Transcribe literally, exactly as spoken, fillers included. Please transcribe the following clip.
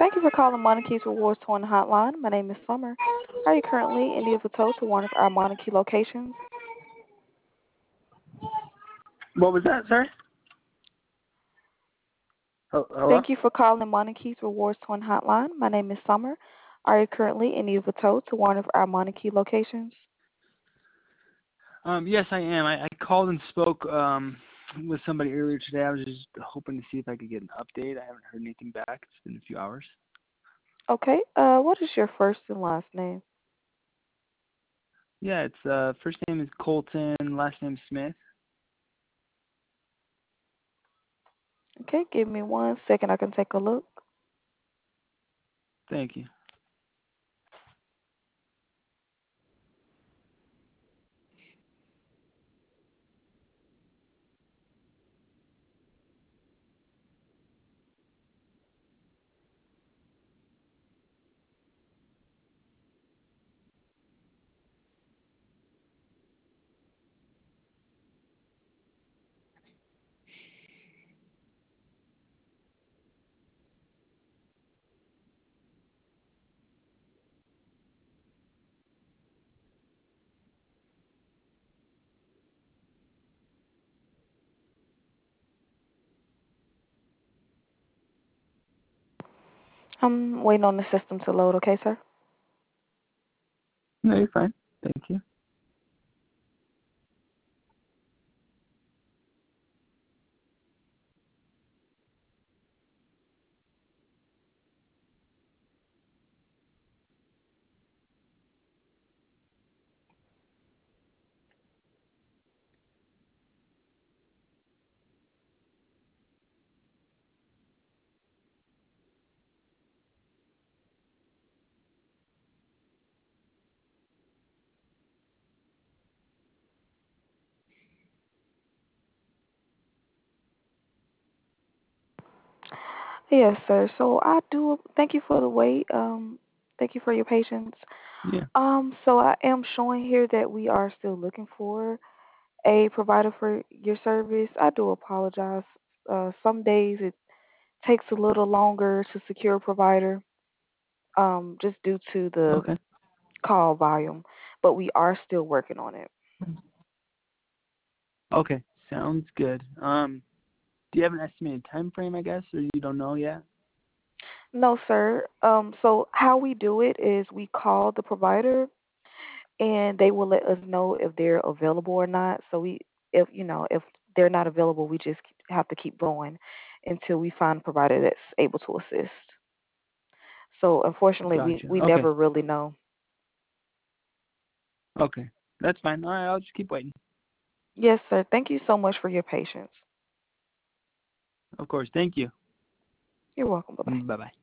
Thank you for calling Monarchy's Rewards Torn Hotline. My name is Summer. Are you currently in need of a tow to one of our Monarchy locations? What was that, sir? Oh, hello? Thank you for calling Monarchy's Rewards Torn Hotline. My name is Summer. Are you currently in need of a tow to one of our Monarchy locations? Um, yes, I am. I, I called and spoke um, with somebody earlier today. I was just hoping to see if I could get an update. I haven't heard anything back. It's been a few hours. Okay. Uh, what is your first and last name? Yeah, it's uh, first name is Colton, last name Smith. Okay, give me one second. I can take a look. Thank you. I'm waiting on the system to load. Okay, sir? No, you're fine. Thank you. Yes, sir. So I do thank you for the wait. Um, thank you for your patience. Yeah. Um, so I am showing here that we are still looking for a provider for your service. I do apologize. Uh, some days it takes a little longer to secure a provider, um, just due to the Okay. call volume, but we are still working on it. Okay. Sounds good. Um, do you have an estimated time frame, I guess, or you don't know yet? No, sir. Um, so how we do it is we call the provider and they will let us know if they're available or not. So we, if you know, if they're not available, we just have to keep going until we find a provider that's able to assist. So unfortunately, we Gotcha. we Okay. never really know. Okay. That's fine. All right. I'll just keep waiting. Yes, sir. Thank you so much for your patience. Of course. Thank you. You're welcome. Bye bye. Bye bye.